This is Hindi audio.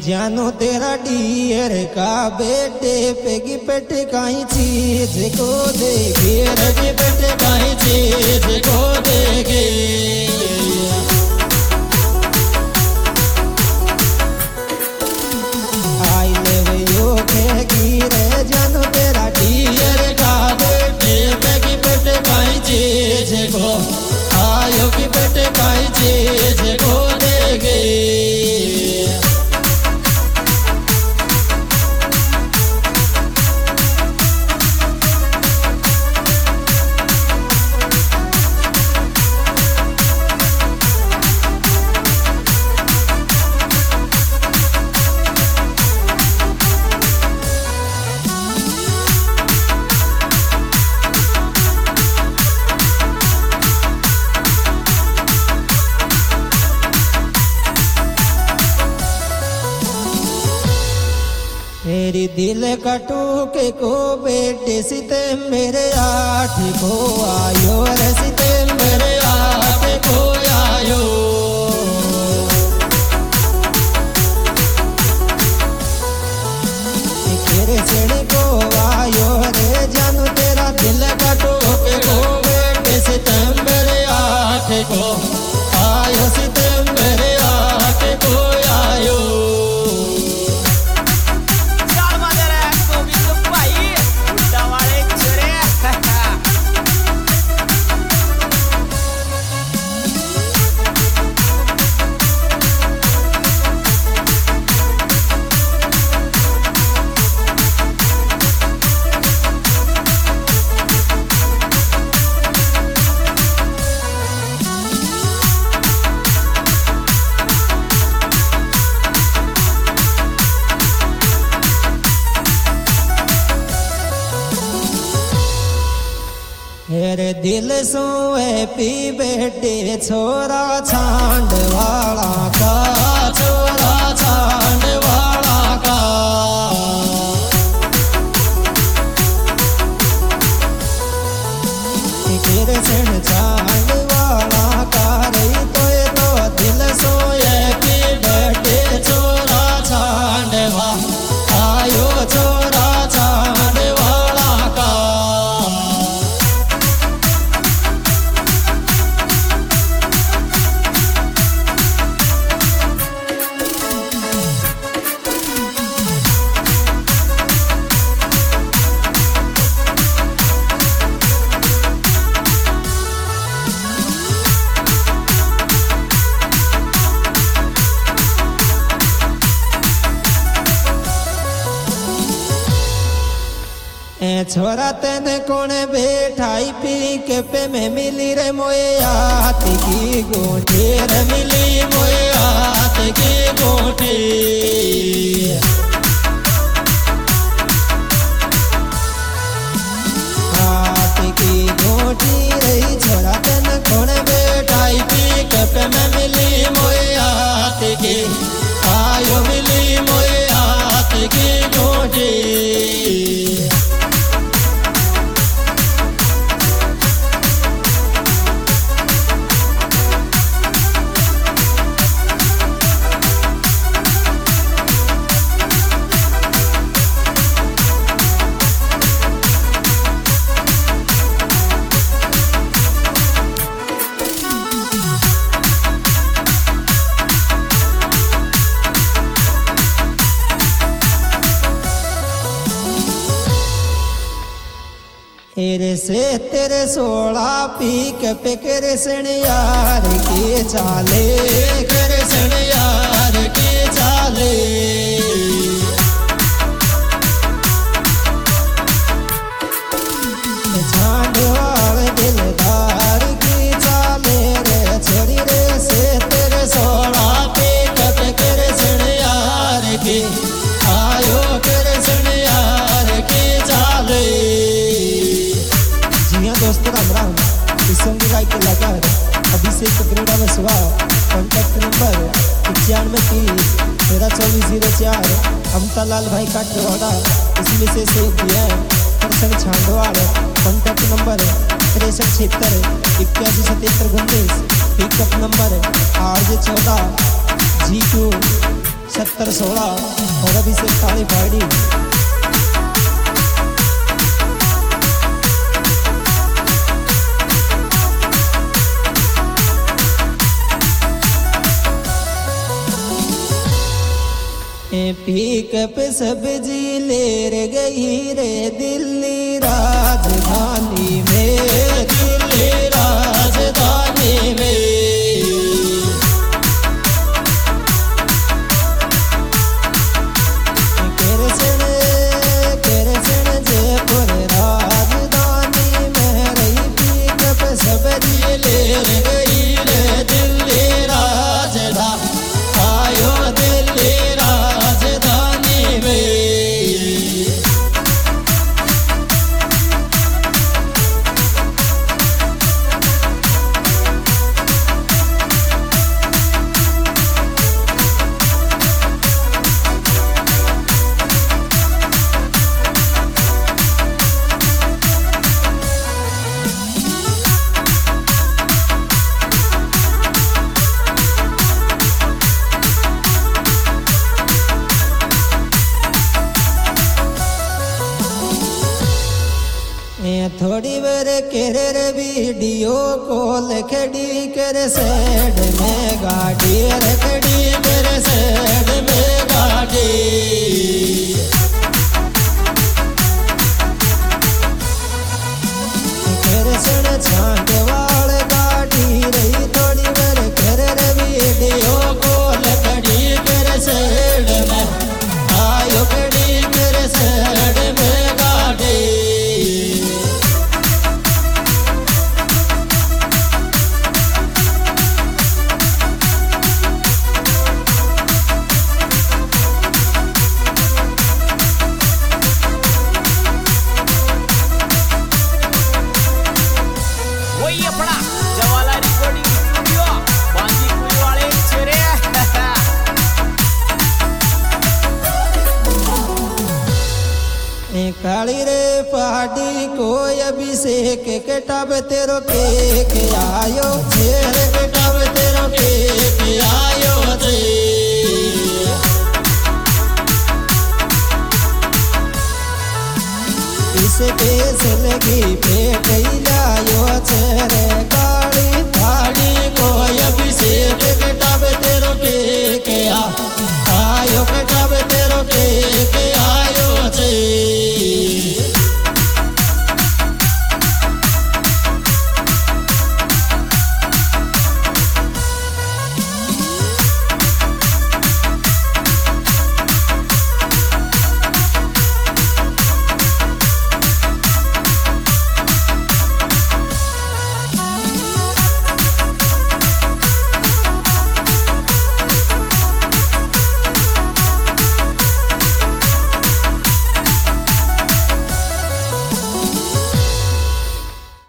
जानो तेरा डियर का बेटे पेगी पेटे काई चीज को देखे रे बेटे काई चीज को देखे आई ले यो कहेगी रे जानो तेरा डियर का बेटे पेगी पेटे काई चीज को आयो की बेटे काई चीज को देखे मेरी दिल का टूके को बेटे सीते मेरे आठ को आयो रे सीते मेरे आठ को आयो तेरे छेड़े को आयो रे जानू तेरा दिल का टूके को बेटे सीते मेरे आठ को आयो सीते मेरे आठ को आयो मेरे दिल सोए पी बेटे छोरा छांड वाला का छोरा छांड वाला का तेरे छेड़ छांड वाला का रही तो दिल सोए पी बेटे छोरा छांड वाला आयो छोरा छांड वाला का छोरा तेने कोने बैठाई पी के पे में मिली रे मोए हाथ की गोटी रे मिली मोए हाथ की गोटी हाथ की गोटी रही छोरा तेने कोने बैठाई पी के पे में मिली मोए हाथ की आयो मिली मोए हाथ की गोटी तेरे से तेरे सोला पी के पे करे सन यार के चाले करे सन यार के चाले झांड वाले दिलदार की चाले रे छोड़ी रे से तेरे सोला पी के पे करे सन यार के आयो करे सन यार के चाले दोस्तों राम राम इस सॉन्ग के गायक कलाकार अभिषेक ग्रेडा बसवा कॉन्टैक्ट नंबर 9530 अमतालाल भाई काटवाड़ा इसमें से सेव किया है Darshan Chhandwad contact number 6376 81 77 pickup number RJ14 G2 7616 और अभी से ताली फाड़ी पिकअप सब्जी ले गई रे दिल्ली राजधानी में, दिल्ली राजधानी में। कृष्ण जयपुर राजधानी में रही पिकअप सब्जी ले गई रे दिल्ली राजधानी, आयो दिल्ली राजधानी में। थोड़ी बार केर वीडियो कॉल खड़ी कर साइड में गाड़ी, खड़ी कर साइड में गाड़ी। कृष्ण छांटवाड़ गाड़ी रही थोड़ी बार केर वीडियो कॉल खड़ी कर साइड में, आयो खड़ी कर साइड में गाड़ी। काली रे पहाड़ी को अभिषेक के टब तेरो के आयो, शेर के टब तेरो के आयो थे। इस पेश लगी पेट